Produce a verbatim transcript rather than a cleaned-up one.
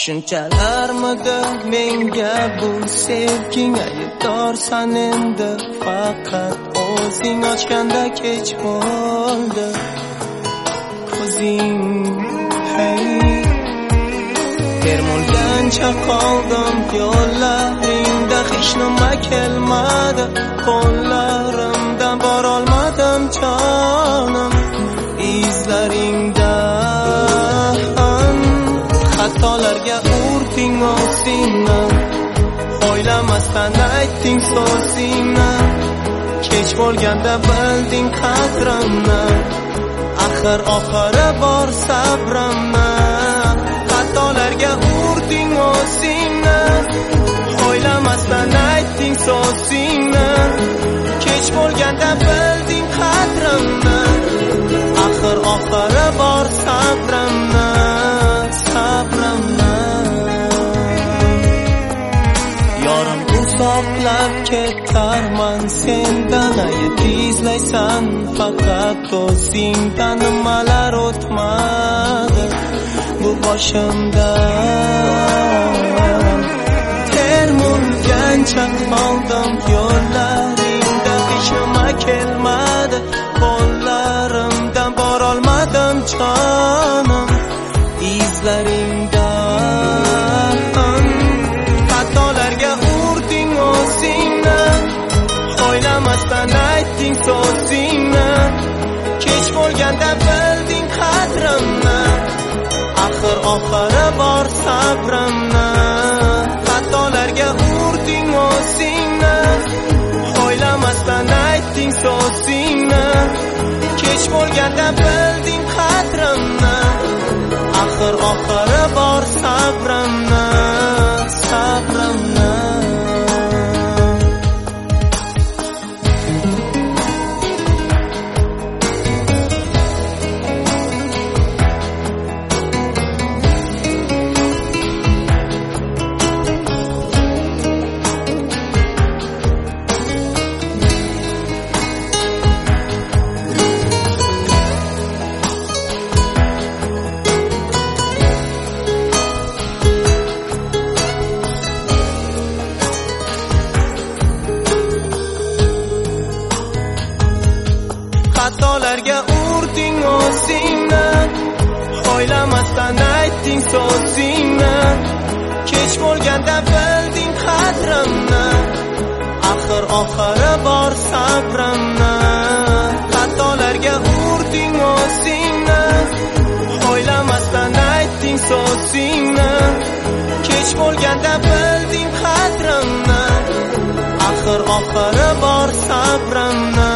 Tushunchalarmidi menga bu sevging, aybdorsan endi faqat o'zing ochganda kech bo'ldi ko'zing. Hey, termulgancha qoldim yo'llaringda, hech nima kelmadi qo'llarimdan, borolmadim jonim izlaringdan. Xatolarga urding o'zingni, o'ylamasdan aytding so'zingni, kech bo'lganda bilding qadrimni, axir oxiri bor sabrimni. Xatolarga urding o'zingni, o'ylamasdan aytding so'zingni, kech bo'lganda bilding qadrimni, axir oxiri bor sabrimni. Yorim uzoqlab ketarman sendan, ayt izlaysan faqat o'zingdan. Nimalar o'tmadi bu boshimdan, termulgancha qoldim yo'llaringda, hech nima kelmadi qo'llarimdan, borolmadim jonim izlaringdan. Xatolarga urding o'zingni, o'ylamasdan aytding so'zingni, kech bo'lganda bilding qadrimni, axir oxiri bor sabrimni. Xatolarga urding o'zingni, o'ylamasdan aytding so'zingni, kech bo'lganda bilding qadrimni, axir oxiri bor sabrimni, sabrimni. Xatolarga urding o'zingni, o'ylamasdan aytding so'zingni, kech bo'lganda bilding qadrimni, axir oxiri bor sabrimni. Xatolarga urding o'zingni, o'ylamasdan aytding so'zingni, kech bo'lganda bilding qadrimni, axir oxiri bor sabrimni.